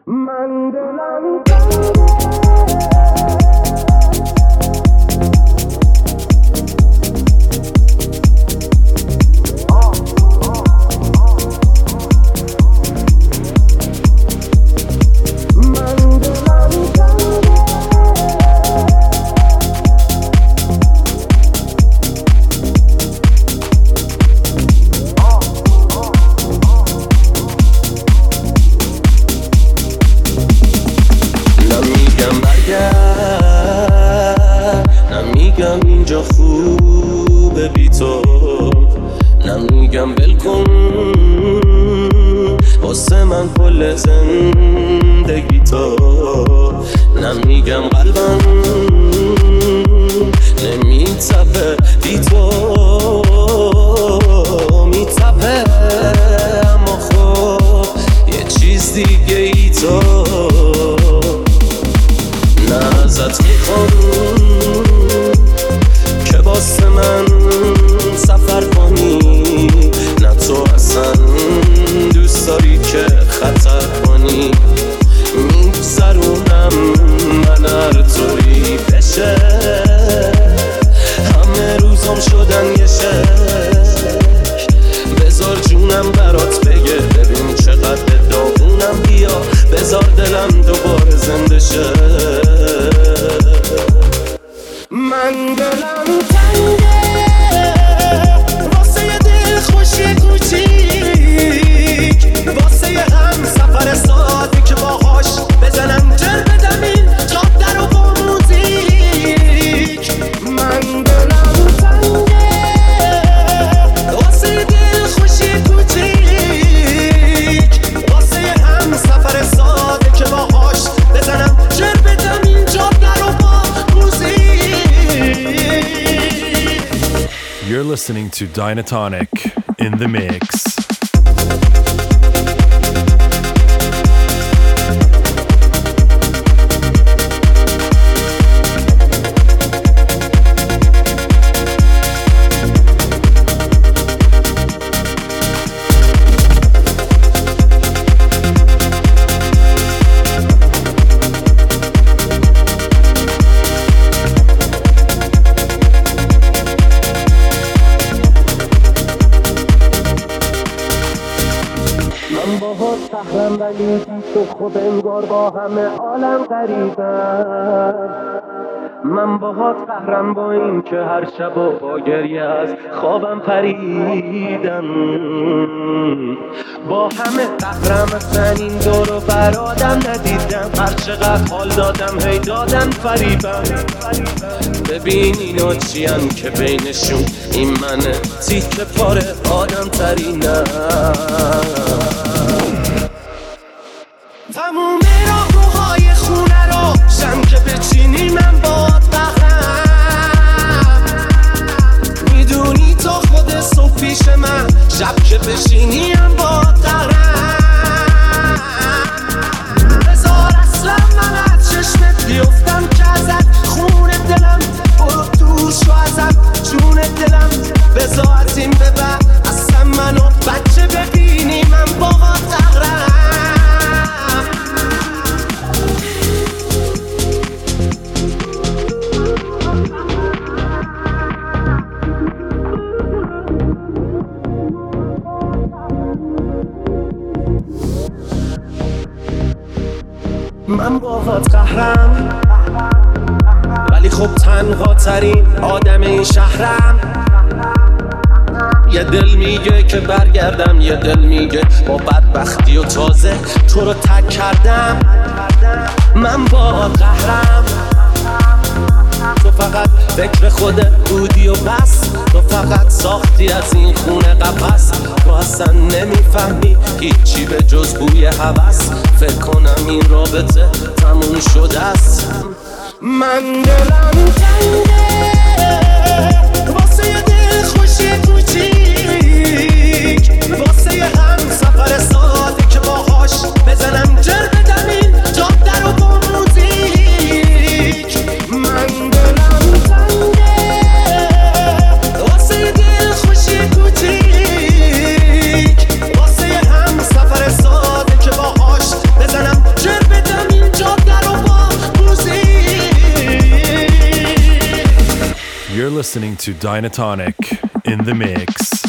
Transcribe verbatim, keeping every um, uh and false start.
من دلم نمیگم اینجا خوبه بی تو، نمیگم بلکن واسه من کل زندگی تو، نمیگم قلبم نمیتپه بی تو میتپه، اما خب یه چیز دیگه ای تو نه ازت میخوام که واسه من سفر کنی، نه تو اصلا دوست داری که خطر کنی، میگذرونم من هر طوری بشه، همه روزام شدن یه شک، بذار جونم برات بگه ببین چقدر داغونم، بیا بذار دلم دوباره زنده شه. من دلم تنگه واسه یه دل خوشی کوچیک، واسه یه هم سفر سادی که باهاش بزنم جر بدم این جاده رو با موزیک. من دلم تنگه واسه یه دل خوشی کوچیک، واسه یه هم سفر ساده که باهاش بزنم جر بدم این جاده رو با موزیک. You're listening to Dynatonic in the mix. سهرم ولی تو خود انگار با همه عالم غریبم، من باهات قهرم با این که هر شب و با گریه از خوابم پریدم، با همه قهرم اصلا این دور و برادم ندیدم، هر چقدر حال دادم هی دادن فریبم، ببین اینا چیان که بینشون این منه تیک پاره آدم ترینم. تموم راهروهای خونه رو شم که بچینی من باد بخرم، میدونی تا خود صبح پیش من، شب که بشینی هم باد بخرم، بذار اصلا من از چشمت بیفتم که ازت خون دلم برو توش و ازت جون دلم، بذار از این به بعد اصلا منو بچه ببینی من باد بخرم. من باهات قهرم ولی خب تنها ترین آدم این شهرم، یه دل میگه که برگردم، یه دل میگه با بدبختی و تازه تو رو تک کردم. من باهات قهرم، تو فقط فکر خودت بودی و بس، تو فقط ساختی از این خونه قفس، تو اصلا نمیفهمی هیچی به جز بوی هوس، فکر کنم این رابطه تموم شده است. من دلم تنگه واسه یه دل خوشی کوچیک، واسه یه هم سفر ساده که باهاش بزنم جر بدم این جاده رو با موزیک. من دلم تنگه واسه یه دل خوشی کوچیک، واسه یه هم سفر ساده که باهاش بزنم جر listening to Dynatonic in the mix.